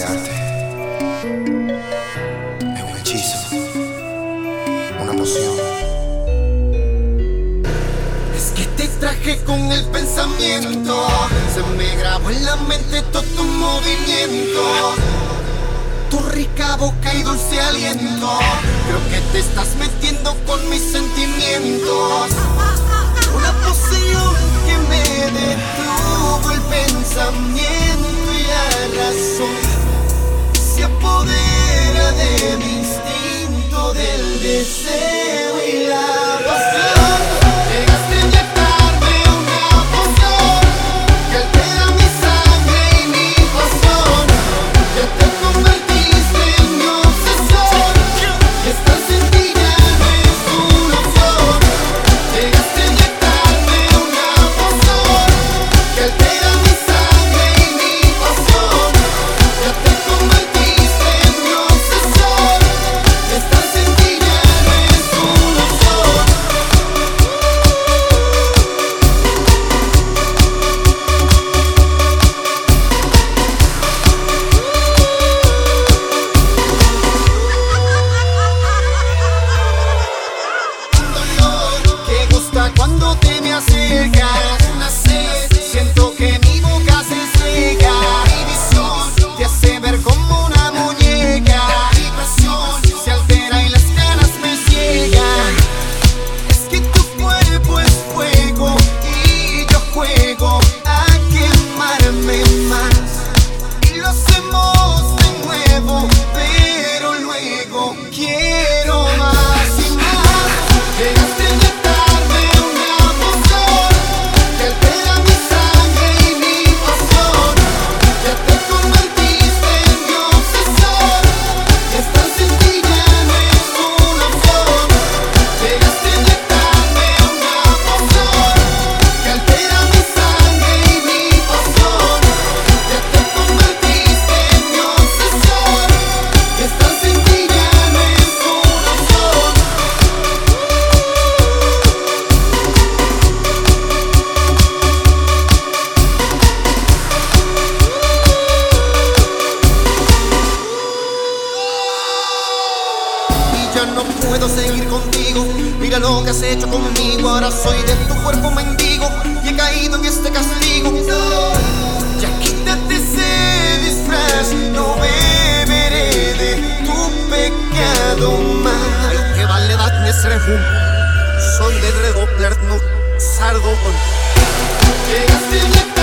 besarte es un hechizo, una poción. Es que te traje con el pensamiento, se me grabó en la mente todo tu movimiento, tu rica boca y dulce aliento. Creo que te estás metiendo con mis sentimientos. Una poción que me detuvo el pensamiento y la razón se apodera de mi instinto, del deseo y la pasión. Llegaste a inyectarme una poción que altera mi sangre y mi pasión. Ya te convertiste en mi obsesión y estar sin ti ya no es una opción. Llegaste a inyectarme una poción que altera mi sangre y mi pasión. Ya te convertiste en mi obsesión y estar sin ti ya no es una opción. Que gusta cuando te me acercas, una sed, siento que mi boca se seca. Mi visión te hace ver como una muñeca. Mi pasión se altera y las ganas me ciegan. Es que tu cuerpo es fuego y yo juego a quemarme más. Y lo hacemos de nuevo, pero luego quiero más y más. Llegaste a inyectarme una poción que altera mi sangre y mi pasión. Ya te convertiste en mi obsesión y estar sin ti ya no es una opción. Llegaste a inyectarme una poción que altera mi sangre y mi pasión. Ya te convertiste en mi obsesión y estar sin ti ya no es una opción. Y ya no puedo seguir contigo. Mira lo que has hecho conmigo. Ahora soy de tu cuerpo mendigo y he caído en este castigo. Ya quítate ese disfraz, no beberé de tu pecado más. Lo que vale darme es rehum, son de redoblar no sardo. Llegaste a